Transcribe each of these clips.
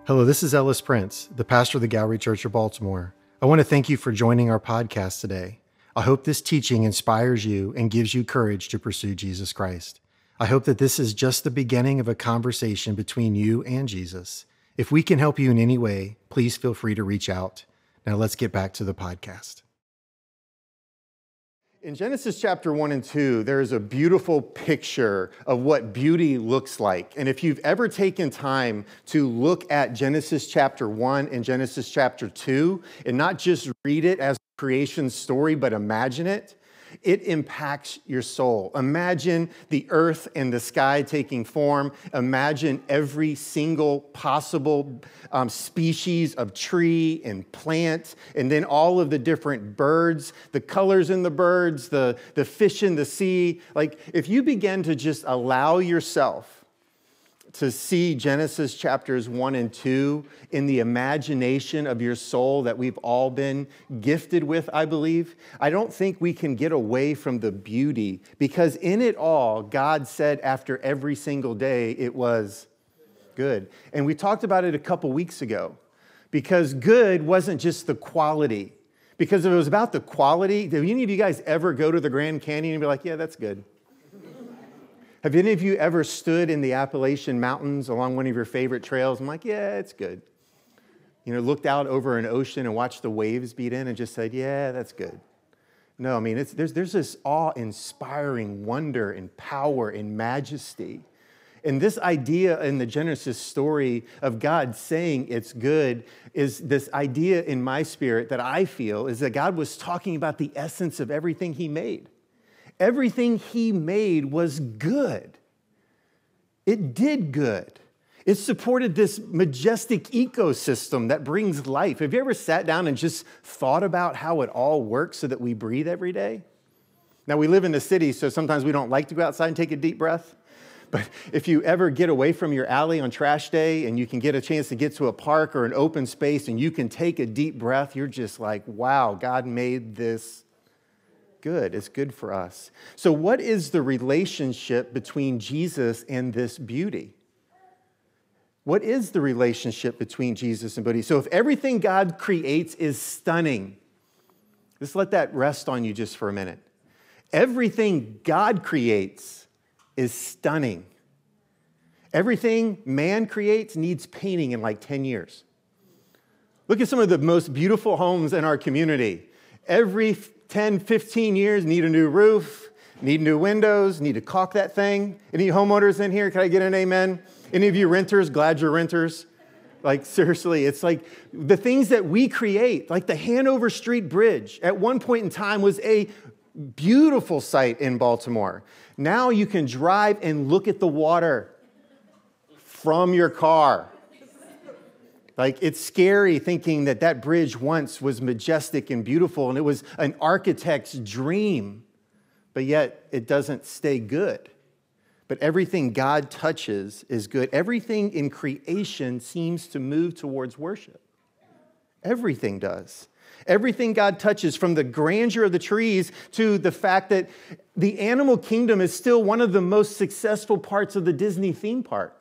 Hello, this is Ellis Prince, the pastor of the Gallery Church of Baltimore. I want to thank you for joining our podcast today. I hope this teaching inspires you and gives you courage to pursue Jesus Christ. I hope that this is just the beginning of a conversation between you and Jesus. If we can help you in any way, please feel free to reach out. Now let's get back to the podcast. In Genesis chapter 1 and 2, there is a beautiful picture of what beauty looks like. And if you've ever taken time to look at Genesis chapter 1 and Genesis chapter 2, and not just read it as a creation story, but imagine it, it impacts your soul. Imagine the earth and the sky taking form. Imagine every single possible species of tree and plant, and then all of the different birds, the colors in the birds, the fish in the sea. Like, if you begin to just allow yourself to see Genesis chapters 1 and 2 in the imagination of your soul that we've all been gifted with, I believe, I don't think we can get away from the beauty, because in it all, God said after every single day, it was good. And we talked about it a couple weeks ago, because good wasn't just the quality. Because if it was about the quality, did any of you guys ever go to the Grand Canyon and be like, yeah, that's good? Have any of you ever stood in the Appalachian Mountains along one of your favorite trails? I'm like, yeah, it's good. You know, looked out over an ocean and watched the waves beat in and just said, yeah, that's good. No, I mean, there's this awe-inspiring wonder and power and majesty. And this idea in the Genesis story of God saying it's good is this idea in my spirit that I feel is that God was talking about the essence of everything he made. Everything he made was good. It did good. It supported this majestic ecosystem that brings life. Have you ever sat down and just thought about how it all works so that we breathe every day? Now, we live in the city, so sometimes we don't like to go outside and take a deep breath. But if you ever get away from your alley on trash day and you can get a chance to get to a park or an open space and you can take a deep breath, you're just like, wow, God made this good. It's good for us. So what is the relationship between Jesus and this beauty? What is the relationship between Jesus and beauty? So if everything God creates is stunning, just let that rest on you just for a minute. Everything God creates is stunning. Everything man creates needs painting in like 10 years. Look at some of the most beautiful homes in our community. Every 10, 15 years, need a new roof, need new windows, need to caulk that thing. Any homeowners in here? Can I get an amen? Any of you renters? Glad you're renters. Like, seriously, it's like the things that we create, like the Hanover Street Bridge, at one point in time was a beautiful sight in Baltimore. Now you can drive and look at the water from your car. Like, it's scary thinking that that bridge once was majestic and beautiful, and it was an architect's dream, but yet it doesn't stay good. But everything God touches is good. Everything in creation seems to move towards worship. Everything does. Everything God touches, from the grandeur of the trees to the fact that the animal kingdom is still one of the most successful parts of the Disney theme park.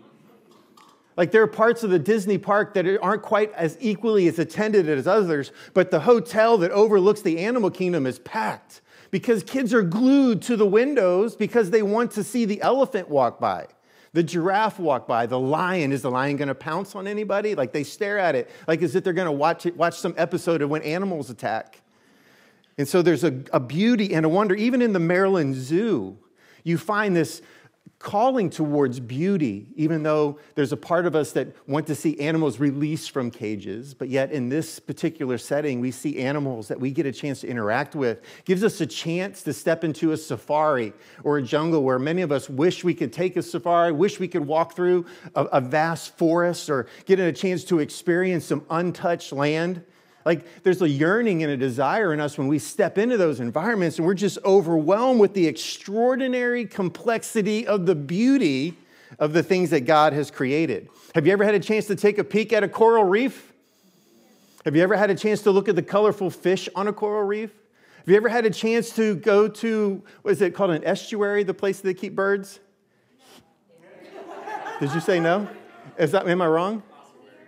Like, there are parts of the Disney park that aren't quite as equally as attended as others, but the hotel that overlooks the animal kingdom is packed because kids are glued to the windows because they want to see the elephant walk by, the giraffe walk by, the lion. Is the lion going to pounce on anybody? Like, they stare at it like as if they're going to watch some episode of When Animals Attack. And so there's a beauty and a wonder. Even in the Maryland Zoo, you find this calling towards beauty, even though there's a part of us that want to see animals released from cages. But yet in this particular setting, we see animals that we get a chance to interact with. Gives us a chance to step into a safari or a jungle where many of us wish we could take a safari, wish we could walk through a vast forest or get a chance to experience some untouched land. Like, there's a yearning and a desire in us when we step into those environments and we're just overwhelmed with the extraordinary complexity of the beauty of the things that God has created. Have you ever had a chance to take a peek at a coral reef? Have you ever had a chance to look at the colorful fish on a coral reef? Have you ever had a chance to go to, what is it called, an estuary, the place that they keep birds? Did you say no? Am I wrong?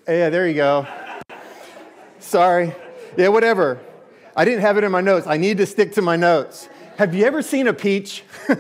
Yeah, there you go. Sorry. Yeah, whatever. I didn't have it in my notes. I need to stick to my notes. Have you ever seen a peach?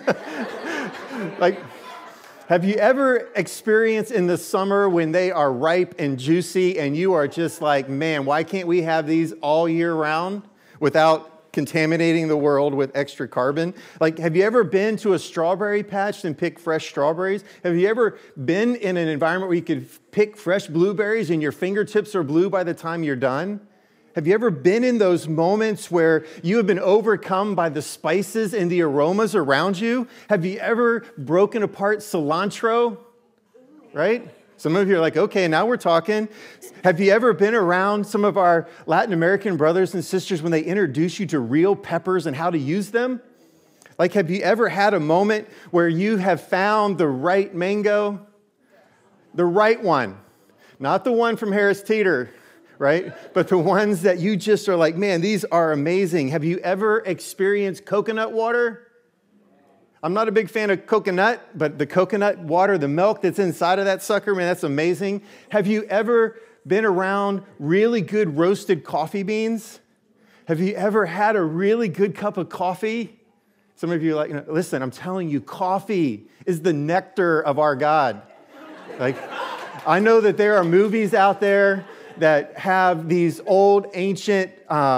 Like, have you ever experienced in the summer when they are ripe and juicy and you are just like, man, why can't we have these all year round without contaminating the world with extra carbon? Like, have you ever been to a strawberry patch and pick fresh strawberries? Have you ever been in an environment where you could pick fresh blueberries and your fingertips are blue by the time you're done? Have you ever been in those moments where you have been overcome by the spices and the aromas around you? Have you ever broken apart cilantro? Right? Some of you are like, okay, now we're talking. Have you ever been around some of our Latin American brothers and sisters when they introduce you to real peppers and how to use them? Like, have you ever had a moment where you have found the right mango? The right one. Not the one from Harris Teeter, right? But the ones that you just are like, man, these are amazing. Have you ever experienced coconut water? I'm not a big fan of coconut, but the coconut water, the milk that's inside of that sucker, man, that's amazing. Have you ever been around really good roasted coffee beans? Have you ever had a really good cup of coffee? Some of you are like, listen, I'm telling you, coffee is the nectar of our God. Like, I know that there are movies out there that have these old ancient,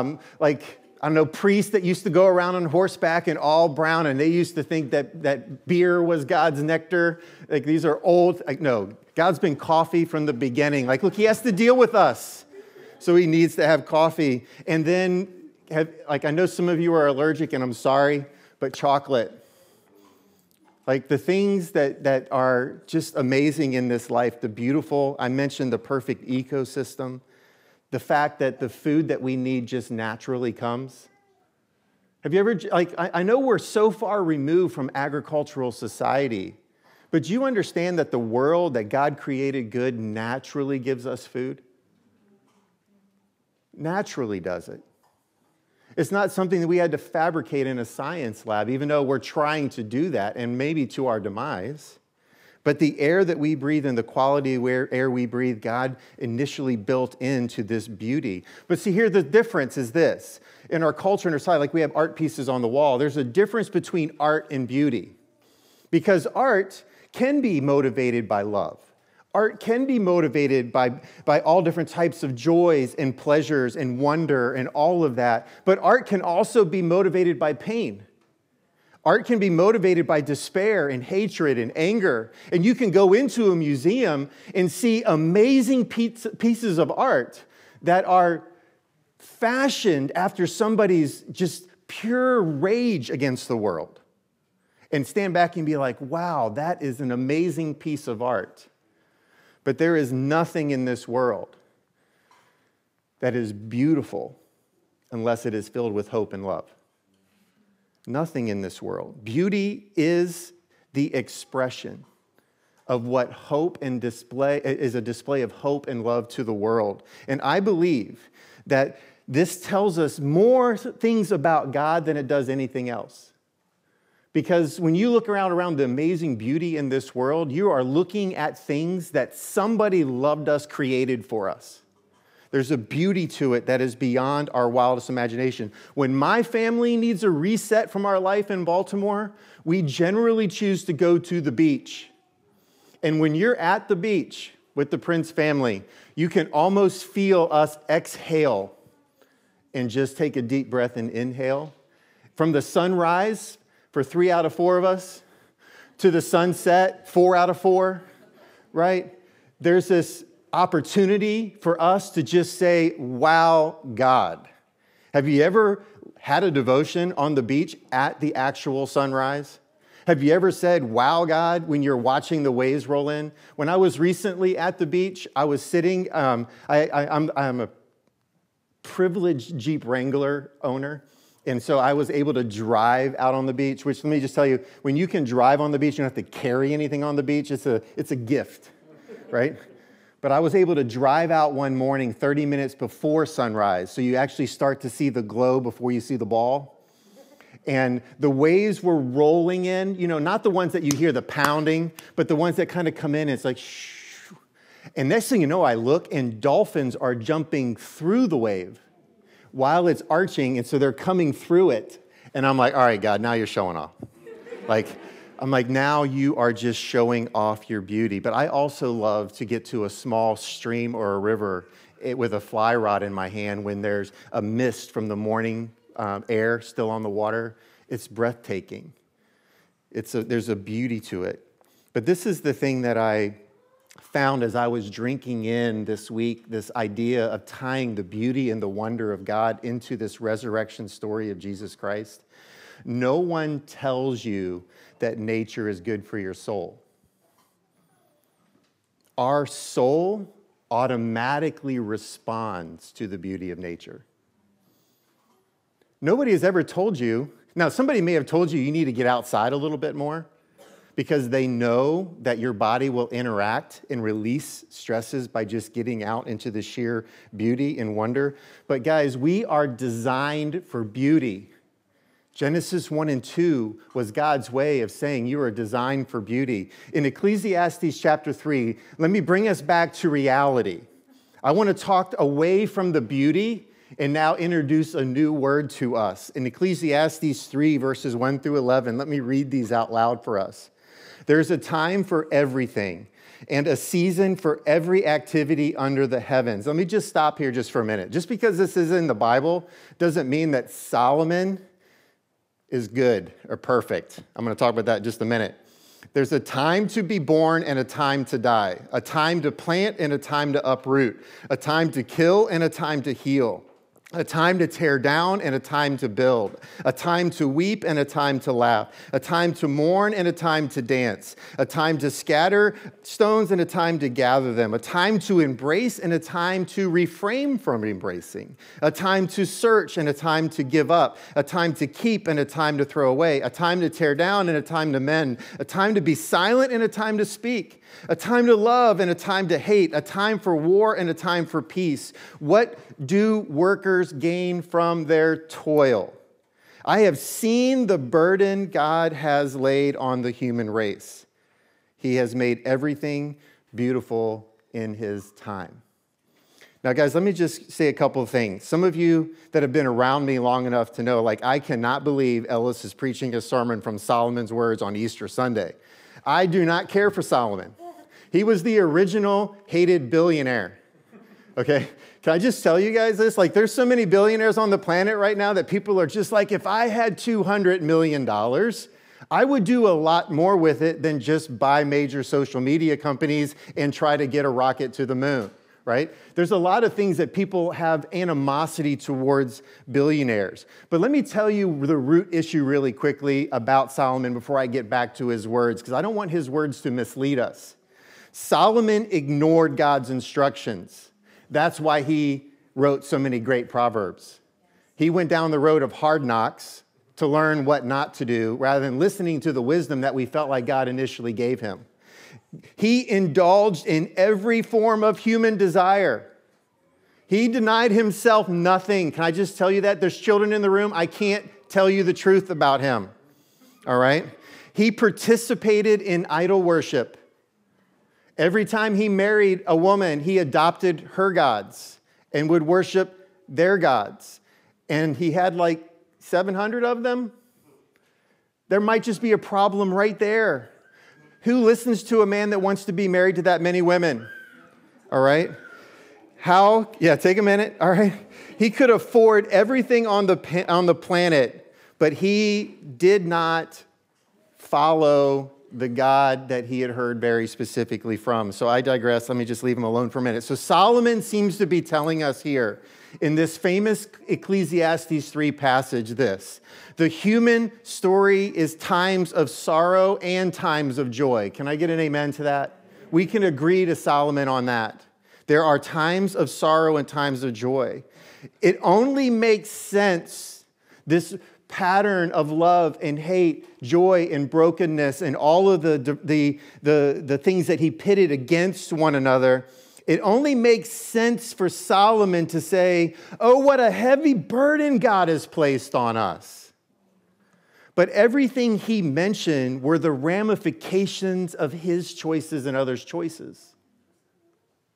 priests that used to go around on horseback and all brown, and they used to think that beer was God's nectar. Like, these are old, no, God's been coffee from the beginning. Like, look, he has to deal with us, so he needs to have coffee. And then, I know some of you are allergic, and I'm sorry, but chocolate. Like, the things that are just amazing in this life, the beautiful, I mentioned the perfect ecosystem, the fact that the food that we need just naturally comes. Have you ever, I know we're so far removed from agricultural society, but do you understand that the world that God created good naturally gives us food? Naturally does it. It's not something that we had to fabricate in a science lab, even though we're trying to do that, and maybe to our demise. But the air that we breathe and the quality of air we breathe, God initially built into this beauty. But see, here the difference is this. In our culture and our society, like we have art pieces on the wall, there's a difference between art and beauty. Because art can be motivated by love. Art can be motivated by all different types of joys and pleasures and wonder and all of that. But art can also be motivated by pain. Art can be motivated by despair and hatred and anger. And you can go into a museum and see amazing pieces of art that are fashioned after somebody's just pure rage against the world. And stand back and be like, wow, that is an amazing piece of art. But there is nothing in this world that is beautiful unless it is filled with hope and love. Nothing in this world. Beauty is the expression of what hope and display is, a display of hope and love to the world. And I believe that this tells us more things about God than it does anything else. Because when you look around the amazing beauty in this world, you are looking at things that somebody loved us, created for us. There's a beauty to it that is beyond our wildest imagination. When my family needs a reset from our life in Baltimore, we generally choose to go to the beach. And when you're at the beach with the Prince family, you can almost feel us exhale and just take a deep breath and inhale. From the sunrise, for 3 out of 4 of us, to the sunset, 4 out of 4, right? There's this opportunity for us to just say, wow, God. Have you ever had a devotion on the beach at the actual sunrise? Have you ever said, wow, God, when you're watching the waves roll in? When I was recently at the beach, I was sitting, I'm a privileged Jeep Wrangler owner. And so I was able to drive out on the beach, which let me just tell you, when you can drive on the beach, you don't have to carry anything on the beach. It's a gift, right? But I was able to drive out one morning 30 minutes before sunrise. So you actually start to see the glow before you see the ball. And the waves were rolling in, not the ones that you hear the pounding, but the ones that kind of come in. And it's like, shh. And next thing you know, I look and dolphins are jumping through the wave while it's arching. And so they're coming through it. And I'm like, all right, God, now you're showing off. I'm like, now you are just showing off your beauty. But I also love to get to a small stream or a river with a fly rod in my hand when there's a mist from the morning air still on the water. It's breathtaking. There's a beauty to it. But this is the thing that I found as I was drinking in this week, this idea of tying the beauty and the wonder of God into this resurrection story of Jesus Christ. No one tells you that nature is good for your soul. Our soul automatically responds to the beauty of nature. Nobody has ever told you. Now, somebody may have told you need to get outside a little bit more because they know that your body will interact and release stresses by just getting out into the sheer beauty and wonder. But guys, we are designed for beauty. Genesis 1 and 2 was God's way of saying you are designed for beauty. In Ecclesiastes chapter 3, let me bring us back to reality. I want to talk away from the beauty and now introduce a new word to us. In Ecclesiastes 3, verses 1 through 11, let me read these out loud for us. There's a time for everything and a season for every activity under the heavens. Let me just stop here just for a minute. Just because this is in the Bible doesn't mean that Solomon is good or perfect. I'm going to talk about that in just a minute. There's a time to be born and a time to die, a time to plant and a time to uproot, a time to kill and a time to heal, a time to tear down and a time to build, a time to weep and a time to laugh, a time to mourn and a time to dance, a time to scatter stones and a time to gather them, a time to embrace and a time to refrain from embracing, a time to search and a time to give up, a time to keep and a time to throw away, a time to tear down and a time to mend, a time to be silent and a time to speak, a time to love and a time to hate, a time for war and a time for peace. What do workers gain from their toil? I have seen the burden God has laid on the human race. He has made everything beautiful in his time. Now, guys, let me just say a couple of things. Some of you that have been around me long enough to know, I cannot believe Ellis is preaching a sermon from Solomon's words on Easter Sunday. I do not care for Solomon. He was the original hated billionaire, okay? Can I just tell you guys this? There's so many billionaires on the planet right now that people are just like, if I had $200 million, I would do a lot more with it than just buy major social media companies and try to get a rocket to the moon, right? There's a lot of things that people have animosity towards billionaires. But let me tell you the root issue really quickly about Solomon before I get back to his words, because I don't want his words to mislead us. Solomon ignored God's instructions. That's why he wrote so many great proverbs. He went down the road of hard knocks to learn what not to do rather than listening to the wisdom that we felt like God initially gave him. He indulged in every form of human desire. He denied himself nothing. Can I just tell you that? There's children in the room. I can't tell you the truth about him. All right? He participated in idol worship. Every time he married a woman, he adopted her gods and would worship their gods. And he had 700 of them. There might just be a problem right there. Who listens to a man that wants to be married to that many women? All right? Take a minute. All right? He could afford everything on the planet, but he did not follow the God that he had heard very specifically from. So I digress. Let me just leave him alone for a minute. So Solomon seems to be telling us here in this famous Ecclesiastes 3 passage this: the human story is times of sorrow and times of joy. Can I get an amen to that? We can agree to Solomon on that. There are times of sorrow and times of joy. It only makes sense, this pattern of love and hate, joy and brokenness, and all of the things that he pitted against one another. It only makes sense for Solomon to say, oh, what a heavy burden God has placed on us. But everything he mentioned were the ramifications of his choices and others' choices.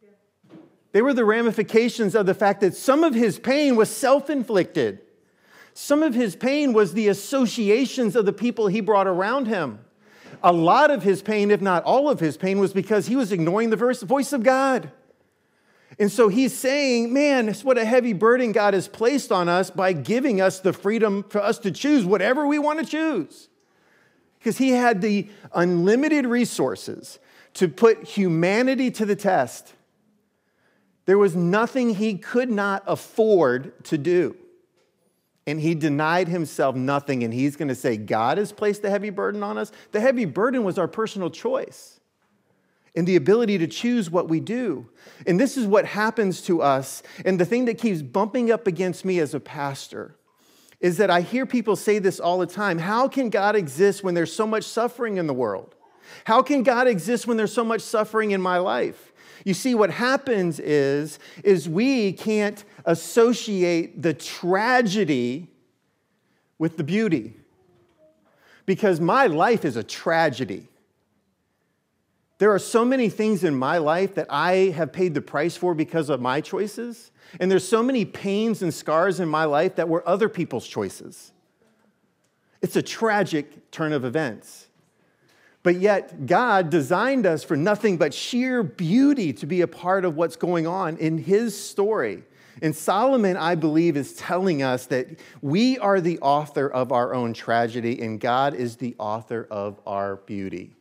They were the ramifications of the fact that some of his pain was self-inflicted. Some of his pain was the associations of the people he brought around him. A lot of his pain, if not all of his pain, was because he was ignoring the voice of God. And so he's saying, man, it's what a heavy burden God has placed on us by giving us the freedom for us to choose whatever we want to choose. Because he had the unlimited resources to put humanity to the test. There was nothing he could not afford to do. And he denied himself nothing. And he's going to say, God has placed a heavy burden on us. The heavy burden was our personal choice and the ability to choose what we do. And this is what happens to us. And the thing that keeps bumping up against me as a pastor is that I hear people say this all the time. How can God exist when there's so much suffering in the world? How can God exist when there's so much suffering in my life? You see, what happens is we can't associate the tragedy with the beauty. Because my life is a tragedy. There are so many things in my life that I have paid the price for because of my choices. And there's so many pains and scars in my life that were other people's choices. It's a tragic turn of events. But yet, God designed us for nothing but sheer beauty to be a part of what's going on in his story. And Solomon, I believe, is telling us that we are the author of our own tragedy, and God is the author of our beauty.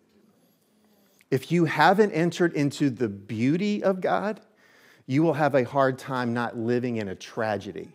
If you haven't entered into the beauty of God, you will have a hard time not living in a tragedy.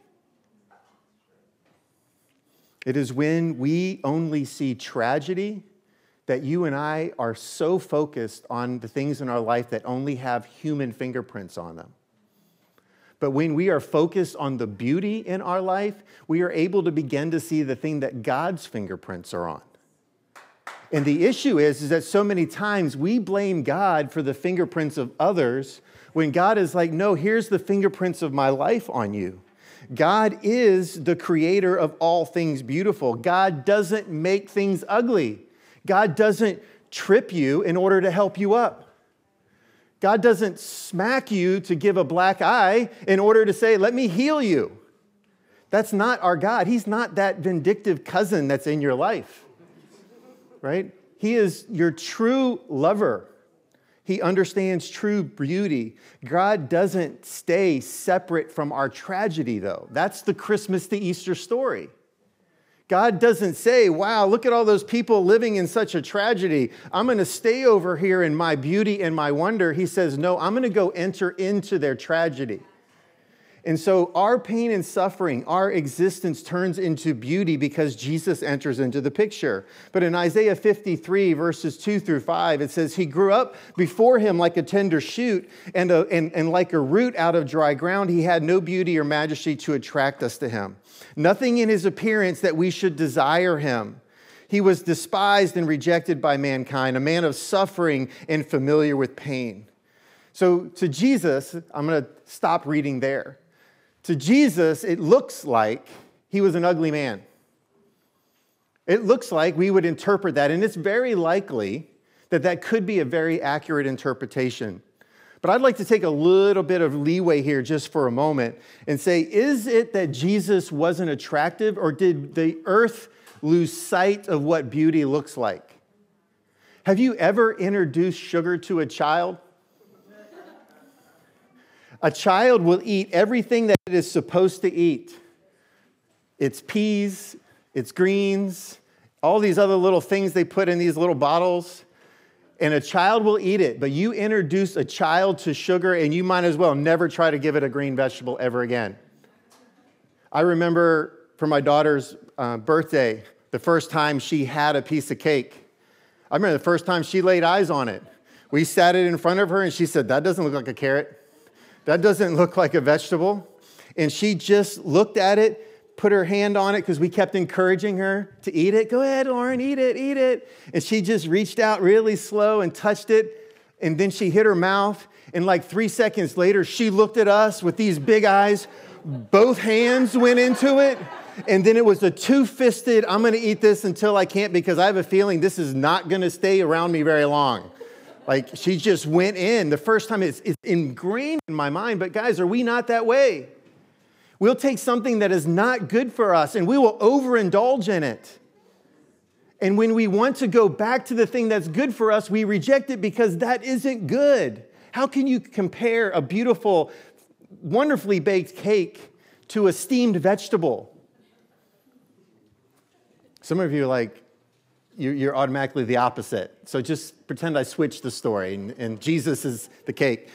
It is when we only see tragedy that you and I are so focused on the things in our life that only have human fingerprints on them. But when we are focused on the beauty in our life, we are able to begin to see the thing that God's fingerprints are on. And the issue is that so many times we blame God for the fingerprints of others when God is like, no, here's the fingerprints of my life on you. God is the creator of all things beautiful. God doesn't make things ugly. God doesn't trip you in order to help you up. God doesn't smack you to give a black eye in order to say, let me heal you. That's not our God. He's not that vindictive cousin that's in your life, right? He is your true lover. He understands true beauty. God doesn't stay separate from our tragedy, though. That's the Christmas to Easter story. God doesn't say, wow, look at all those people living in such a tragedy. I'm going to stay over here in my beauty and my wonder. He says, no, I'm going to go enter into their tragedy. And so our pain and suffering, our existence turns into beauty because Jesus enters into the picture. But in Isaiah 53, verses 2 through 5, it says, he grew up before him like a tender shoot and like a root out of dry ground. He had no beauty or majesty to attract us to him. Nothing in his appearance that we should desire him. He was despised and rejected by mankind, a man of suffering and familiar with pain. So to Jesus, I'm going to stop reading there. To Jesus, it looks like he was an ugly man. It looks like we would interpret that, and it's very likely that that could be a very accurate interpretation. But I'd like to take a little bit of leeway here just for a moment and say, is it that Jesus wasn't attractive, or did the earth lose sight of what beauty looks like? Have you ever introduced sugar to a child? A child will eat everything that it is supposed to eat. It's peas, it's greens, all these other little things they put in these little bottles. And a child will eat it, but you introduce a child to sugar and you might as well never try to give it a green vegetable ever again. I remember for my daughter's birthday, the first time she had a piece of cake. I remember the first time she laid eyes on it. We sat it in front of her and she said, that doesn't look like a carrot. That doesn't look like a vegetable. And she just looked at it, put her hand on it because we kept encouraging her to eat it. Go ahead, Lauren, eat it, eat it. And she just reached out really slow and touched it. And then she hit her mouth. And like 3 seconds later, she looked at us with these big eyes. Both hands went into it. And then it was a two-fisted, I'm going to eat this until I can't because I have a feeling this is not going to stay around me very long. Like, she just went in. The first time it's ingrained in my mind. But guys, are we not that way? We'll take something that is not good for us and we will overindulge in it. And when we want to go back to the thing that's good for us, we reject it because that isn't good. How can you compare a beautiful, wonderfully baked cake to a steamed vegetable? Some of you are like, you're automatically the opposite. So just pretend I switched the story and Jesus is the cake.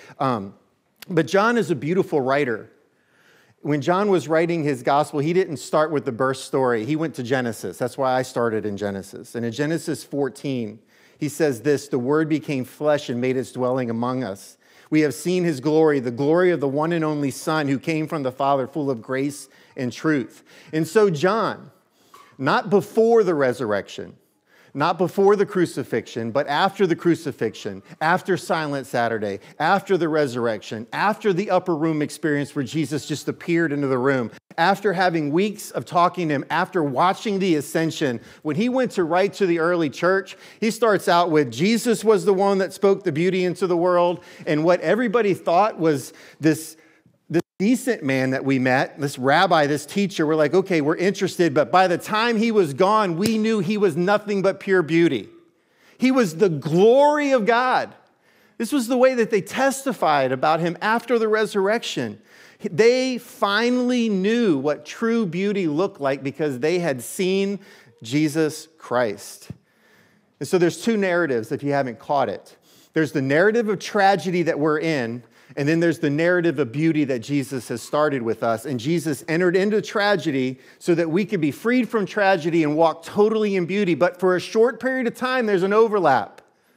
But John is a beautiful writer. When John was writing his gospel, he didn't start with the birth story. He went to Genesis. That's why I started in Genesis. And in Genesis 14, he says this, "The Word became flesh and made its dwelling among us. We have seen his glory, the glory of the one and only Son who came from the Father, full of grace and truth." And so John, not before the resurrection, not before the crucifixion, but after the crucifixion, after Silent Saturday, after the resurrection, after the upper room experience where Jesus just appeared into the room, after having weeks of talking to him, after watching the ascension, when he went to write to the early church, he starts out with Jesus was the one that spoke the beauty into the world, and what everybody thought was this decent man that we met, this rabbi, this teacher, we're like, okay, we're interested, but by the time he was gone, we knew he was nothing but pure beauty. He was the glory of God. This was the way that they testified about him after the resurrection. They finally knew what true beauty looked like because they had seen Jesus Christ. And so there's two narratives if you haven't caught it. There's the narrative of tragedy that we're in, and then there's the narrative of beauty that Jesus has started with us. And Jesus entered into tragedy so that we could be freed from tragedy and walk totally in beauty. But for a short period of time, there's an overlap.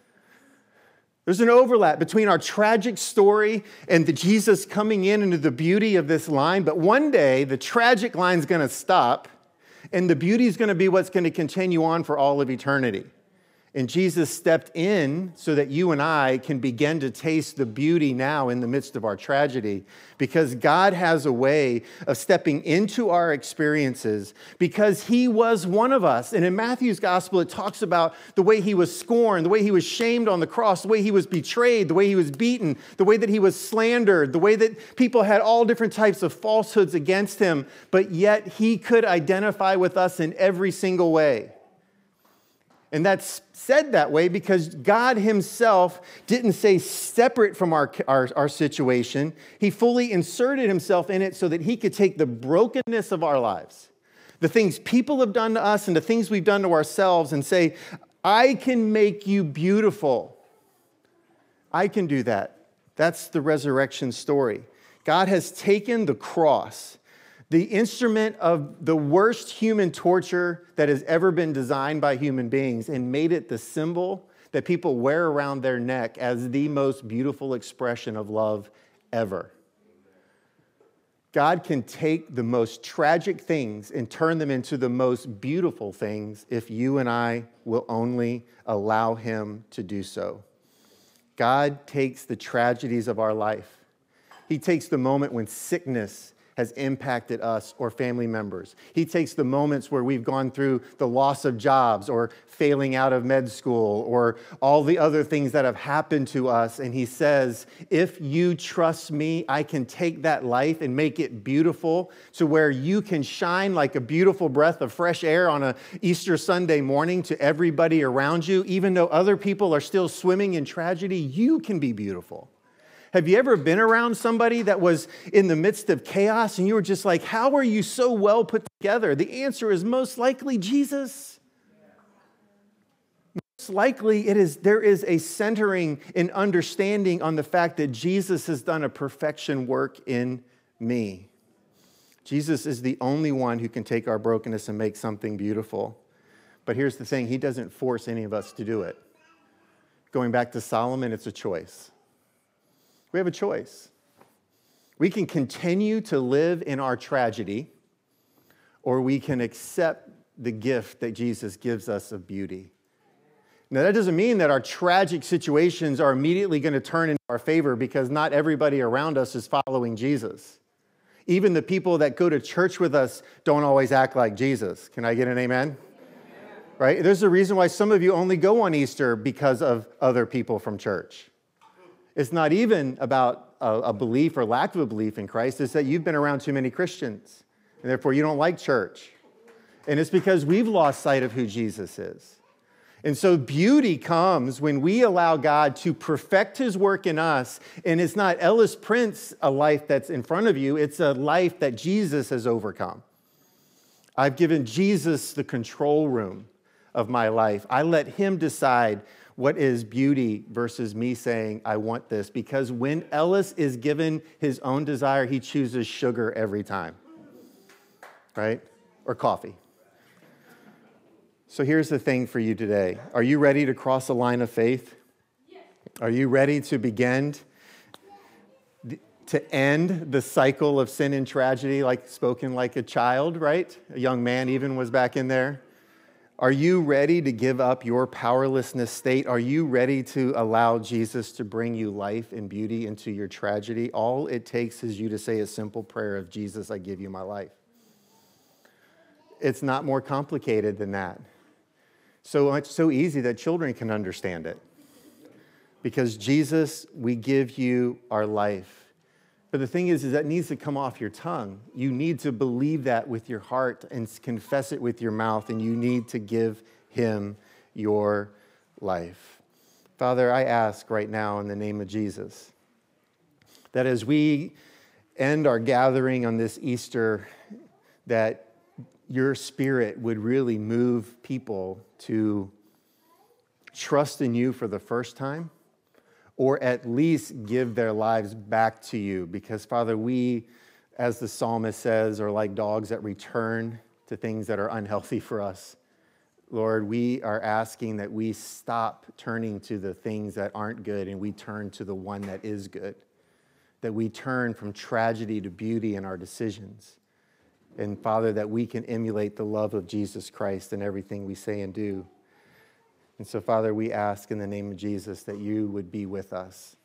There's an overlap between our tragic story and the Jesus coming in into the beauty of this line. But one day, the tragic line's going to stop, and the beauty is going to be what's going to continue on for all of eternity. And Jesus stepped in so that you and I can begin to taste the beauty now in the midst of our tragedy, because God has a way of stepping into our experiences because he was one of us. And in Matthew's gospel, it talks about the way he was scorned, the way he was shamed on the cross, the way he was betrayed, the way he was beaten, the way that he was slandered, the way that people had all different types of falsehoods against him, but yet he could identify with us in every single way. And that's said that way because God himself didn't stay separate from our situation. He fully inserted himself in it so that he could take the brokenness of our lives, the things people have done to us and the things we've done to ourselves, and say, I can make you beautiful. I can do that. That's the resurrection story. God has taken the cross, the instrument of the worst human torture that has ever been designed by human beings, and made it the symbol that people wear around their neck as the most beautiful expression of love ever. God can take the most tragic things and turn them into the most beautiful things if you and I will only allow him to do so. God takes the tragedies of our life. He takes the moment when sickness has impacted us or family members. He takes the moments where we've gone through the loss of jobs or failing out of med school or all the other things that have happened to us, and he says, if you trust me, I can take that life and make it beautiful to where you can shine like a beautiful breath of fresh air on an Easter Sunday morning to everybody around you. Even though other people are still swimming in tragedy, you can be beautiful. Have you ever been around somebody that was in the midst of chaos and you were just like, how are you so well put together? The answer is most likely Jesus. Most likely there is a centering and understanding on the fact that Jesus has done a perfection work in me. Jesus is the only one who can take our brokenness and make something beautiful. But here's the thing, he doesn't force any of us to do it. Going back to Solomon, it's a choice. We have a choice. We can continue to live in our tragedy, or we can accept the gift that Jesus gives us of beauty. Now, that doesn't mean that our tragic situations are immediately going to turn in our favor, because not everybody around us is following Jesus. Even the people that go to church with us don't always act like Jesus. Can I get an amen? right? There's a reason why some of you only go on Easter because of other people from church. It's not even about a belief or lack of a belief in Christ. It's that you've been around too many Christians, and therefore you don't like church. And it's because we've lost sight of who Jesus is. And so beauty comes when we allow God to perfect his work in us. And it's not Ellis Prince, a life that's in front of you. It's a life that Jesus has overcome. I've given Jesus the control room of my life. I let him decide what is beauty versus me saying, I want this. Because when Ellis is given his own desire, he chooses sugar every time, right? Or coffee. So here's the thing for you today. Are you ready to cross a line of faith? Yes. Are you ready to begin to end the cycle of sin and tragedy, like spoken like a child, right? A young man even was back in there. Are you ready to give up your powerlessness state? Are you ready to allow Jesus to bring you life and beauty into your tragedy? All it takes is you to say a simple prayer of, Jesus, I give you my life. It's not more complicated than that. So easy that children can understand it. Because Jesus, we give you our life. But the thing is that needs to come off your tongue. You need to believe that with your heart and confess it with your mouth, and you need to give him your life. Father, I ask right now in the name of Jesus that as we end our gathering on this Easter, that your Spirit would really move people to trust in you for the first time, or at least give their lives back to you. Because, Father, we, as the psalmist says, are like dogs that return to things that are unhealthy for us. Lord, we are asking that we stop turning to the things that aren't good and we turn to the one that is good. That we turn from tragedy to beauty in our decisions. And Father, that we can emulate the love of Jesus Christ in everything we say and do. And so, Father, we ask in the name of Jesus that you would be with us.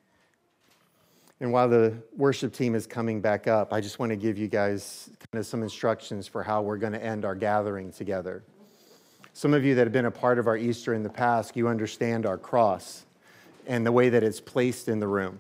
And while the worship team is coming back up, I just want to give you guys kind of some instructions for how we're going to end our gathering together. Some of you that have been a part of our Easter in the past, you understand our cross and the way that it's placed in the room.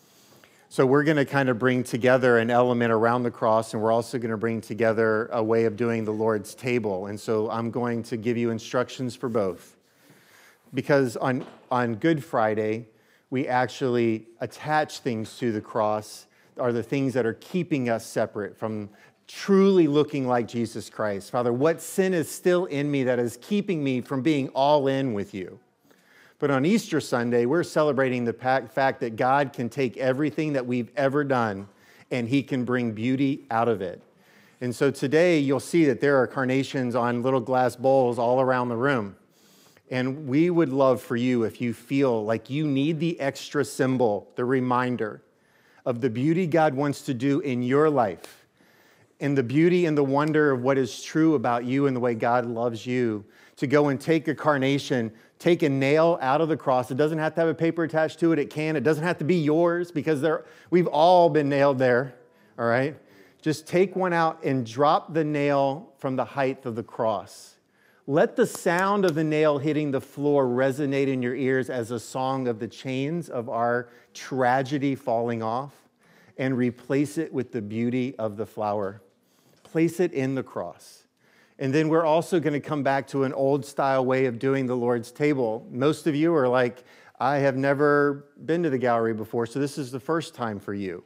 So we're going to kind of bring together an element around the cross, and we're also going to bring together a way of doing the Lord's table. And so I'm going to give you instructions for both. Because on Good Friday, we actually attach things to the cross, are the things that are keeping us separate from truly looking like Jesus Christ. Father, what sin is still in me that is keeping me from being all in with you? But on Easter Sunday, we're celebrating the fact that God can take everything that we've ever done and he can bring beauty out of it. And so today you'll see that there are carnations on little glass bowls all around the room. And we would love for you, if you feel like you need the extra symbol, the reminder of the beauty God wants to do in your life, and the beauty and the wonder of what is true about you and the way God loves you, to go and take a carnation, take a nail out of the cross. It doesn't have to have a paper attached to it. It can. It doesn't have to be yours, because we've all been nailed there, all right? Just take one out and drop the nail from the height of the cross. Let the sound of the nail hitting the floor resonate in your ears as a song of the chains of our tragedy falling off, and replace it with the beauty of the flower. Place it in the cross. And then we're also going to come back to an old style way of doing the Lord's table. Most of you are like, I have never been to the gallery before, so this is the first time for you.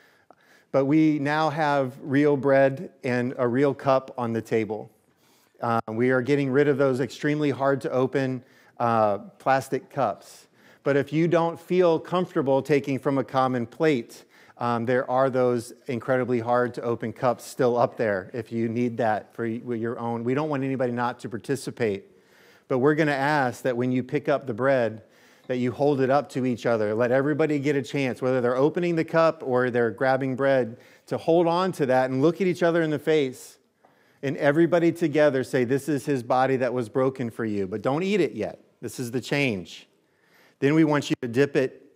But we now have real bread and a real cup on the table. We are getting rid of those extremely hard to open plastic cups. But if you don't feel comfortable taking from a common plate, there are those incredibly hard to open cups still up there if you need that for your own. We don't want anybody not to participate. But we're going to ask that when you pick up the bread, that you hold it up to each other. Let everybody get a chance, whether they're opening the cup or they're grabbing bread, to hold on to that and look at each other in the face. And everybody together say, this is his body that was broken for you. But don't eat it yet. This is the change. Then we want you to dip it.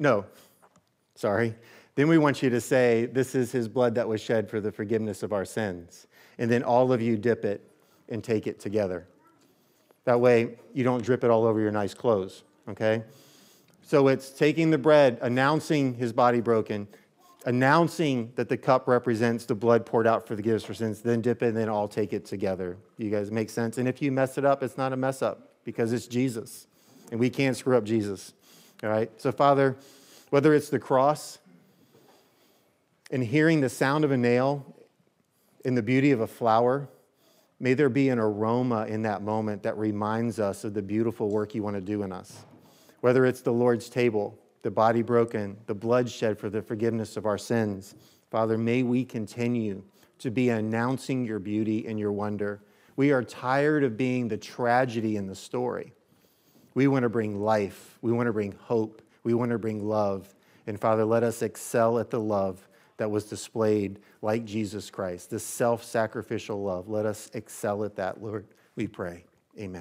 Then we want you to say, this is his blood that was shed for the forgiveness of our sins. And then all of you dip it and take it together. That way you don't drip it all over your nice clothes, okay? So it's taking the bread, announcing his body broken, announcing that the cup represents the blood poured out for the forgiveness for sins, then dip it and then all take it together. You guys make sense? And if you mess it up, it's not a mess up because it's Jesus. And we can't screw up Jesus, all right? So Father, whether it's the cross and hearing the sound of a nail in the beauty of a flower, may there be an aroma in that moment that reminds us of the beautiful work you want to do in us. Whether it's the Lord's table, the body broken, the blood shed for the forgiveness of our sins, Father, may we continue to be announcing your beauty and your wonder. We are tired of being the tragedy in the story. We want to bring life. We want to bring hope. We want to bring love. And Father, let us excel at the love that was displayed like Jesus Christ, this self-sacrificial love. Let us excel at that, Lord, we pray. Amen.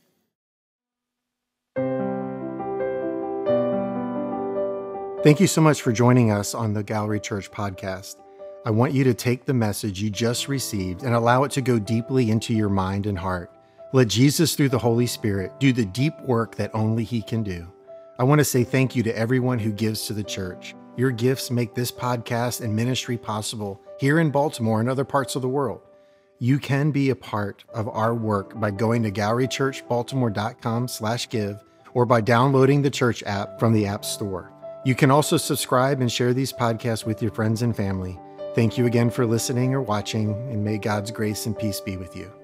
Thank you so much for joining us on the Gallery Church podcast. I want you to take the message you just received and allow it to go deeply into your mind and heart. Let Jesus, through the Holy Spirit, do the deep work that only He can do. I want to say thank you to everyone who gives to the church. Your gifts make this podcast and ministry possible here in Baltimore and other parts of the world. You can be a part of our work by going to gallerychurchbaltimore.com/give or by downloading the church app from the App Store. You can also subscribe and share these podcasts with your friends and family. Thank you again for listening or watching, and may God's grace and peace be with you.